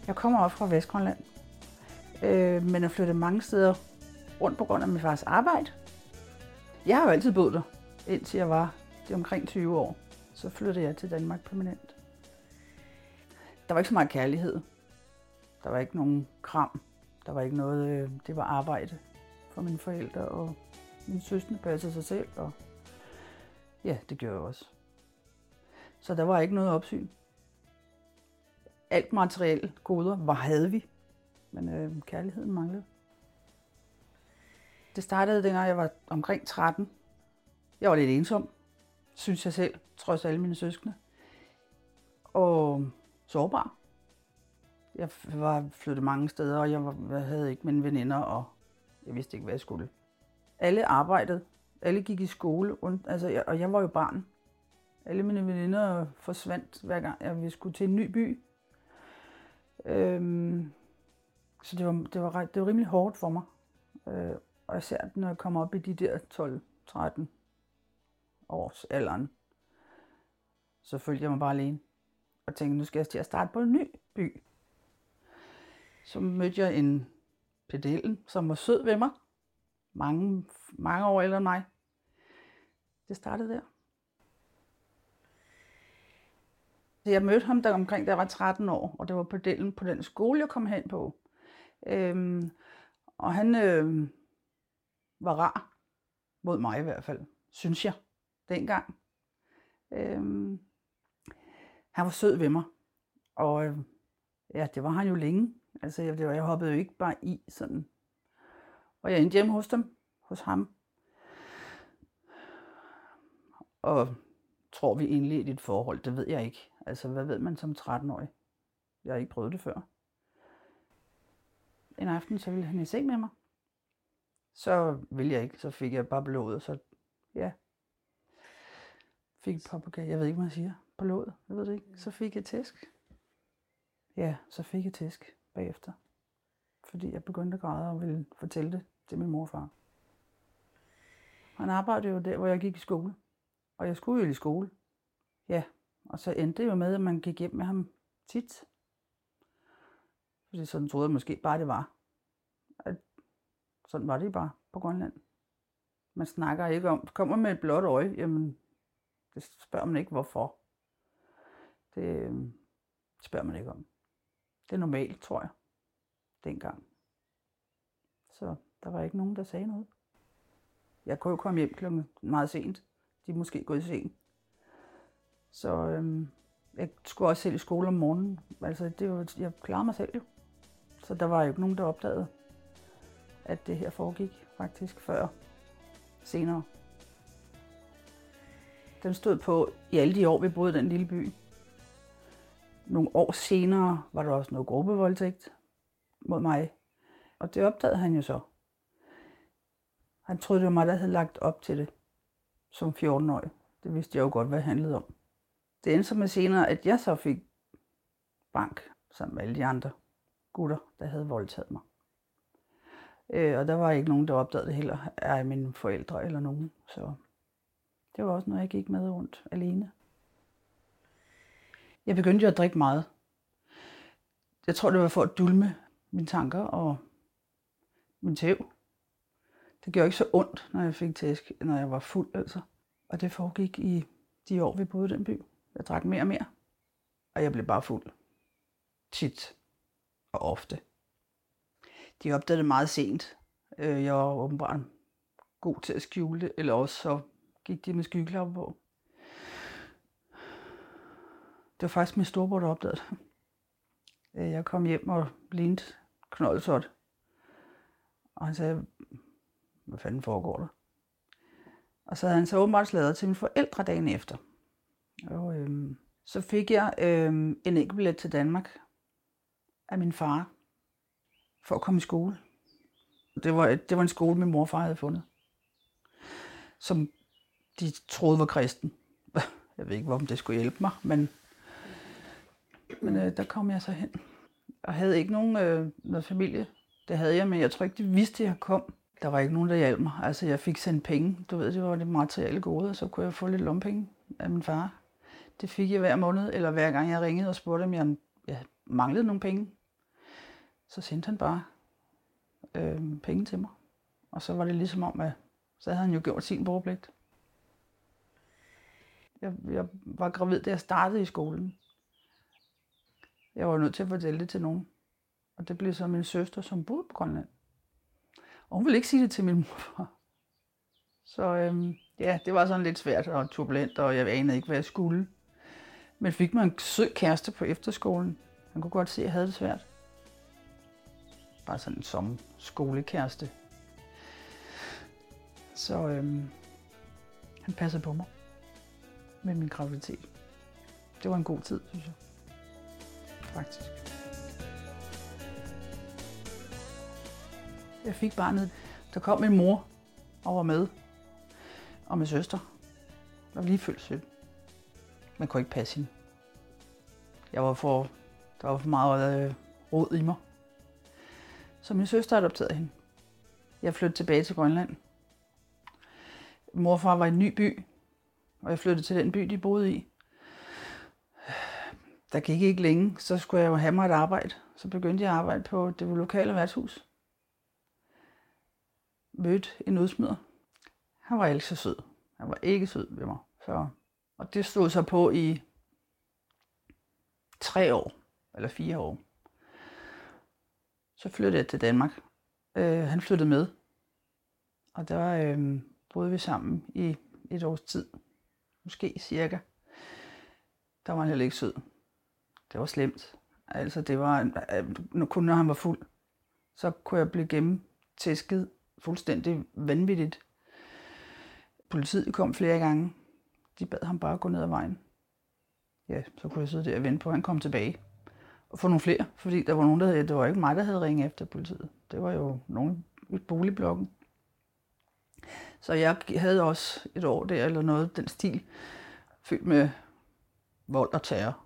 Jeg kommer op fra Vestgrønland, men er flyttet mange steder rundt på grund af min fars arbejde. Jeg har jo altid boet der, indtil jeg var omkring 20 år. Så flyttede jeg til Danmark permanent. Der var ikke så meget kærlighed. Der var ikke nogen kram. Der var ikke noget, det var arbejde for mine forældre, og min søster passede sig selv, og ja, det gjorde jeg også. Så der var ikke noget opsyn. Alt materielle goder havde vi, men kærligheden manglede. Det startede dengang jeg var omkring 13. Jeg var lidt ensom, synes jeg selv, trods alle mine søskende. Og sårbar. Jeg var flyttet mange steder, og jeg havde ikke mine veninder, og jeg vidste ikke, hvad jeg skulle. Alle arbejdede. Alle gik i skole, og jeg var jo barn. Alle mine veninder forsvandt, hver gang vi skulle til en ny by. Så det var rimelig hårdt for mig. Og især når jeg kom op i de der 12-13 års alderen, så følte jeg mig bare alene. Og tænkte, nu skal jeg til at starte på en ny by. Så mødte jeg en pedellen, som var sød ved mig. Mange år ældre end mig. Det startede der. Jeg mødte ham der omkring, da jeg var 13 år, og det var pedellen på den skole, jeg kom hen på. Og han var rar, mod mig i hvert fald, synes jeg, dengang. Han var sød ved mig, og ja, det var han jo længe. Altså, jeg hoppede jo ikke bare i sådan. Og jeg endte hjemme hos ham. Og tror vi egentlig i et forhold, det ved jeg ikke. Altså, hvad ved man som 13-årig? Jeg har ikke prøvet det før. En aften, så ville han i seng med mig. Så ville jeg ikke, så fik jeg bare blodet, så ja. Fik et papagøj, jeg ved ikke, hvad man siger, på låget, jeg ved det ikke. Så fik jeg tæsk. Ja, så fik jeg tæsk bagefter. Fordi jeg begyndte at græde og ville fortælle det til min mor og far. Han arbejdede jo der, hvor jeg gik i skole. Og jeg skulle jo i skole. Ja, og så endte det jo med, at man gik hjem med ham tit. Fordi sådan troede jeg måske bare, det var. At sådan var det bare på Grønland. Man snakker ikke om, kommer med et blåt øje, jamen, det spørger man ikke, hvorfor. Det spørger man ikke om. Det er normalt, tror jeg, dengang. Så der var ikke nogen, der sagde noget. Jeg kunne jo komme hjem klokken meget sent. De er måske gået i seng. Så jeg skulle også selv i skole om morgenen. Altså, jeg klarede mig selv jo. Så der var jo ikke nogen, der opdagede, at det her foregik faktisk før senere. Den stod på i alle de år, vi boede i den lille by. Nogle år senere var der også noget gruppevoldtægt mod mig. Og det opdagede han jo så. Han troede, det var mig, der havde lagt op til det som 14-årig. Det vidste jeg jo godt, hvad det handlede om. Det endte så med senere, at jeg så fik bank sammen med alle de andre gutter, der havde voldtaget mig. Og der var ikke nogen, der opdagede det heller af mine forældre eller nogen. Så det var også noget, jeg gik med rundt alene. Jeg begyndte jo at drikke meget. Jeg tror, det var for at dulme mine tanker og min tæv. Det gjorde ikke så ondt, når jeg fik tæsk, når jeg var fuld, altså. Og det foregik i de år, vi boede i den by. Jeg drak mere og mere, og jeg blev bare fuld. Tit og ofte. De opdagede det meget sent. Jeg var åbenbart god til at skjule det, eller også så gik de med skyggeklapper på. Det var faktisk min storebror, der opdagede det. Jeg kom hjem og lignede knoldsot. Og han sagde, hvad fanden foregår der? Og så havde han så åbenbart sladret til mine forældre dagen efter. Og så fik jeg en enkeltbillet til Danmark af min far for at komme i skole. Det var en skole, min mor og far havde fundet, som de troede var kristen. Jeg ved ikke, hvorfor det skulle hjælpe mig, men der kom jeg så hen. Og havde ikke nogen noget familie. Det havde jeg, men jeg tror ikke, de vidste, at jeg kom. Der var ikke nogen, der hjalp mig. Altså, jeg fik sendt penge. Du ved, det var det materielle gode, og så kunne jeg få lidt lommepenge af min far. Det fik jeg hver måned, eller hver gang jeg ringede og spurgte, om jeg manglede nogle penge. så sendte han bare penge til mig. Og så var det ligesom om, at så havde han jo gjort sin borgerpligt. Jeg var gravid, da jeg startede i skolen. Jeg var nødt til at fortælle det til nogen. Og det blev så min søster, som boede på Grønland. Og hun ville ikke sige det til min morfar. Så ja, det var sådan lidt svært og turbulent, og jeg anede ikke, hvad jeg skulle. Men fik mig en sød kæreste på efterskolen. Han kunne godt se, at jeg havde det svært. Bare sådan som skolekæreste. Så han passede på mig med min graviditet. Det var en god tid, synes jeg. Faktisk. Jeg fik barnet. Der kom min mor og var med. Og min søster. Jeg var lige født 17. Man kunne ikke passe hende. Der var for meget rod i mig. Så min søster adopterede hende. Jeg flyttede tilbage til Grønland. Morfar var i en ny by, og jeg flyttede til den by, de boede i. Der gik ikke længe, så skulle jeg jo have mig et arbejde. Så begyndte jeg at arbejde på det lokale værtshus. Mødte en udsmider. Han var ikke så sød. Han var ikke sød ved mig. Og det stod så på i 3 år, eller 4 år. Så flyttede jeg til Danmark. Han flyttede med. Og der boede vi sammen i 1 års tid. Måske cirka. Der var han heller ikke sød. Det var slemt. Altså det var, kun når han var fuld, så kunne jeg blive gennemtæsket fuldstændig vanvittigt. Politiet kom flere gange. De bad ham bare gå ned ad vejen. Ja, så kunne jeg sidde der og vente på, at han kom tilbage. Og få nogle flere, fordi der var nogen, det var ikke mig, der havde ringet efter politiet. Det var jo nogen i boligblokken. Så jeg havde også 1 år der, eller noget, den stil, fyldt med vold og terror.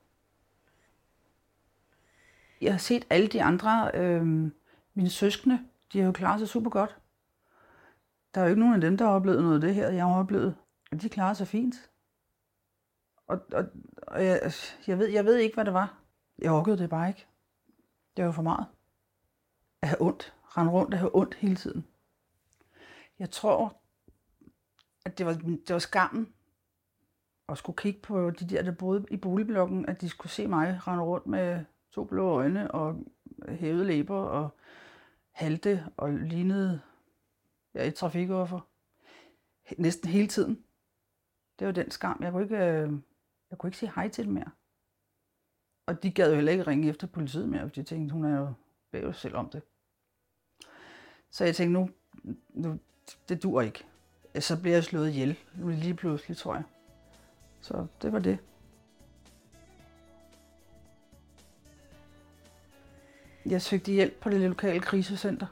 Jeg har set alle de andre, mine søskende, de har jo klaret sig super godt. Der er jo ikke nogen af dem, der har oplevet noget af det her, jeg har oplevet. De klarer sig fint. Og jeg ved ikke, hvad det var. Jeg orkede det bare ikke. Det var for meget. At have ondt. Rende rundt og have ondt hele tiden. Jeg tror, at det var skammen at skulle kigge på de der boede i boligblokken, at de skulle se mig rende rundt med 2 blå øjne og hævede læber og halte og lignede et trafikoffer. Næsten hele tiden. Det var den skam. Jeg kunne ikke sige hej til dem mere. Og de gad jo heller ikke ringe efter politiet mere, fordi de tænkte, hun er jo bag jo selv om det. Så jeg tænkte, nu det dur ikke. Så bliver jeg slået ihjel lige pludselig, tror jeg. Så det var det. Jeg søgte hjælp på det lokale krisecenter.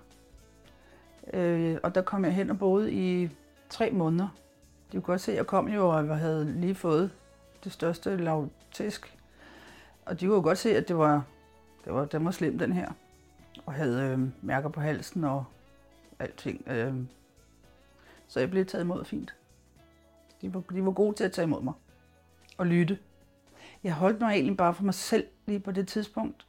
Og der kom jeg hen og boede i 3 måneder. De kunne godt se, at jeg kom jo og havde lige fået det største lavtæsk. Og de kunne godt se, at den var slem, den her. Og havde mærker på halsen og alting. Så jeg blev taget imod fint. De var gode til at tage imod mig og lytte. Jeg holdt mig egentlig bare for mig selv lige på det tidspunkt.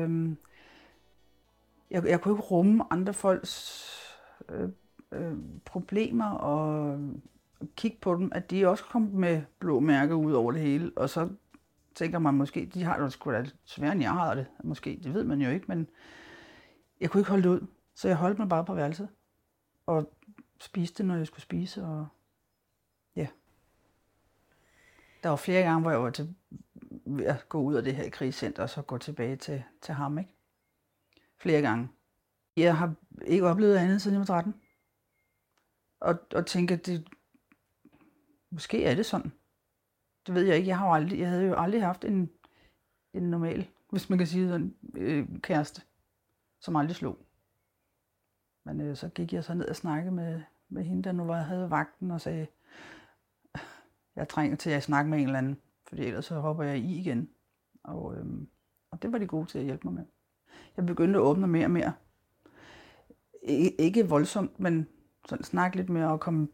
Jeg kunne ikke rumme andre folks problemer og kigge på dem, at de også kom med blå mærker ud over det hele. Og så tænker man måske, de har det sgu da sværere, end jeg har det. Måske, det ved man jo ikke, men jeg kunne ikke holde det ud. Så jeg holdt mig bare på værelset og spiste, når jeg skulle spise. Og ja. Der var flere gange, hvor jeg var ved at gå ud af det her krisecenter og så gå tilbage til ham, ikke? Flere gange. Jeg har ikke oplevet andet, siden jeg var 13. Og tænker, at måske er det sådan. Det ved jeg ikke. Jeg havde jo aldrig haft en normal, hvis man kan sige sådan, kæreste, som aldrig slog. Men så gik jeg så ned og snakkede med hende, der nu havde vagten, og sagde, jeg trænger til at snakke med en eller anden, for ellers så hopper jeg i igen. Og det var de gode til at hjælpe mig med. Jeg begyndte at åbne mere og mere. Ikke voldsomt, men sådan snakke lidt mere og komme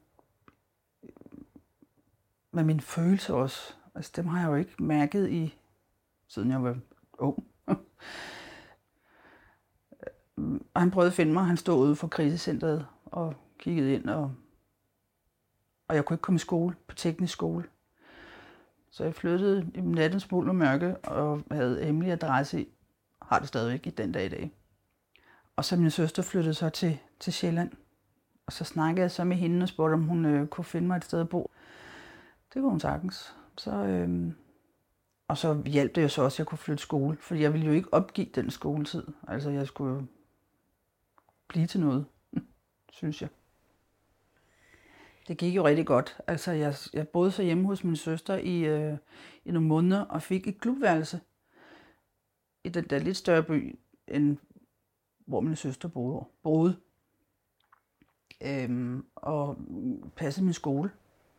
med mine følelser også. Altså dem har jeg jo ikke mærket siden jeg var ung. Og han prøvede at finde mig. Han stod ude for krisecentret og kiggede ind, og jeg kunne ikke komme i skole, på teknisk skole. Så jeg flyttede i nattens mulm og mørke og havde hemmelig adresse i. Har det stadigvæk i den dag i dag. Og så min søster flyttede så til Sjælland. Og så snakkede jeg så med hende og spurgte, om hun kunne finde mig et sted at bo. Det kunne hun sagtens. Og så hjalp det jo så også, at jeg kunne flytte skole. For jeg ville jo ikke opgive den skoletid. Altså jeg skulle jo blive til noget, synes jeg. Det gik jo rigtig godt. Altså jeg boede så hjemme hos min søster i nogle måneder og fik et klubværelse i den der lidt større by, end hvor min søster boede. Og passede min skole.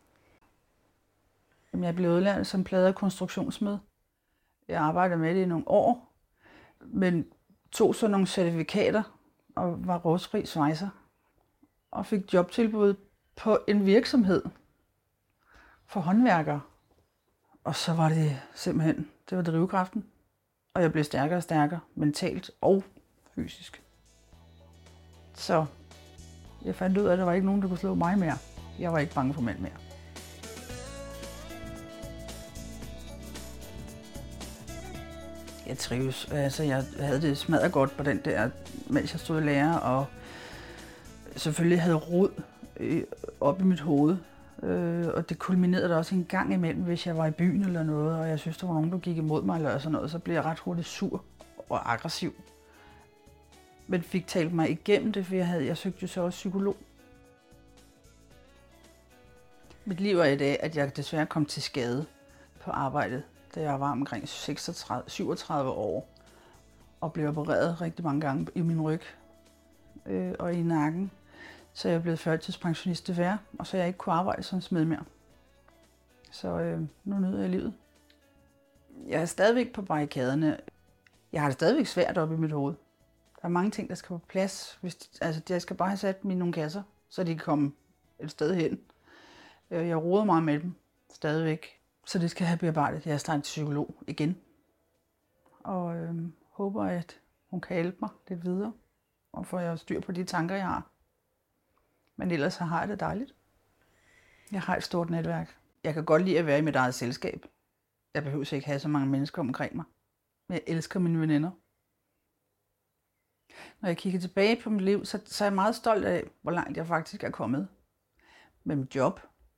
Jeg blev udlært som plade- og konstruktionssmed. Jeg arbejdede med det i nogle år, men tog så nogle certifikater og var rostfri svejser. Og fik jobtilbud på en virksomhed for håndværkere. Og så var det simpelthen, det var drivkraften. Og jeg blev stærkere og stærkere, mentalt og fysisk. Så jeg fandt ud af, at der var ikke nogen, der kunne slå mig mere. Jeg var ikke bange for mænd mere. Jeg trives. Altså, jeg havde det smadret godt på den der, mens jeg stod i lære, og selvfølgelig havde rod op i mit hoved. Og det kulminerede der også en gang imellem, hvis jeg var i byen eller noget, og jeg synes, der var nogen, der gik imod mig eller sådan noget, så blev jeg ret hurtigt sur og aggressiv. Men fik talt mig igennem det, for jeg søgte jo så også psykolog. Mit liv er i dag, at jeg desværre kom til skade på arbejdet, da jeg var omkring 37 år, og blev opereret rigtig mange gange i min ryg og i nakken. Så jeg er blevet førtidspensionist desværre, og så jeg ikke kunne arbejde som smed mere. Så nu nyder jeg livet. Jeg er stadigvæk på barrikaderne. Jeg har det stadigvæk svært op i mit hoved. Der er mange ting, der skal på plads. Jeg skal bare have sat mine nogle kasser, så de kan komme et sted hen. Jeg roder meget med dem stadigvæk, så det skal have bearbejdet. Jeg er startet psykolog igen, og håber, at hun kan hjælpe mig lidt videre, og få jeg styr på de tanker, jeg har. Men ellers så har jeg det dejligt. Jeg har et stort netværk. Jeg kan godt lide at være i mit eget selskab. Jeg behøver ikke have så mange mennesker omkring mig. Men jeg elsker mine veninder. Når jeg kigger tilbage på mit liv, så er jeg meget stolt af, hvor langt jeg faktisk er kommet med mit job.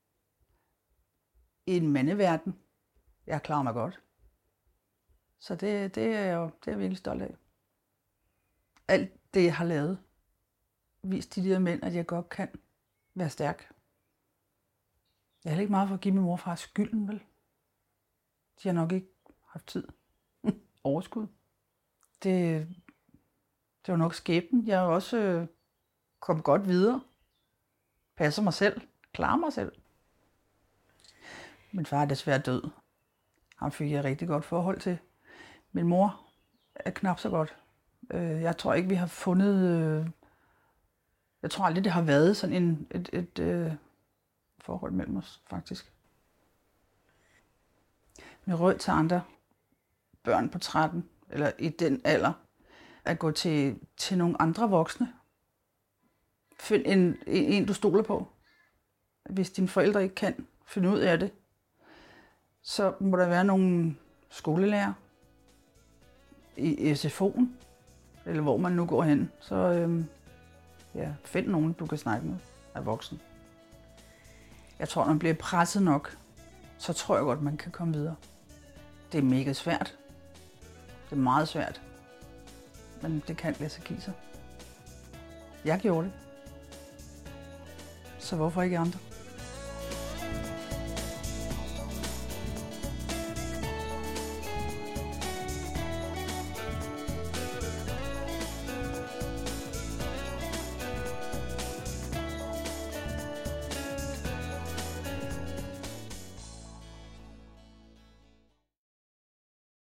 I en mandeverden. Jeg klarer mig godt. Så det er jeg virkelig stolt af. Alt det, jeg har lavet, vist de der mænd, at jeg godt kan være stærk. Jeg er heller ikke meget for at give min mor og far skylden, vel? De har nok ikke haft tid. Overskud. Det var nok skæbnen. Jeg har også kommet godt videre. Passer mig selv. Klarer mig selv. Min far er desværre død. Ham fik jeg et rigtig godt forhold til. Min mor er knap så godt. Jeg tror ikke, vi har fundet... Jeg tror aldrig, det har været sådan et forhold mellem os, faktisk. Med råd til andre børn på 13, eller i den alder, at gå til nogle andre voksne. Find en, du stoler på. Hvis dine forældre ikke kan finde ud af det, så må der være nogle skolelærer i SFO'en, eller hvor man nu går hen. Så find nogen, du kan snakke med af voksen. Jeg tror, når man bliver presset nok, så tror jeg godt, man kan komme videre. Det er mega svært. Det er meget svært. Men det kan lade sig give sig. Jeg gjorde det. Så hvorfor ikke andre?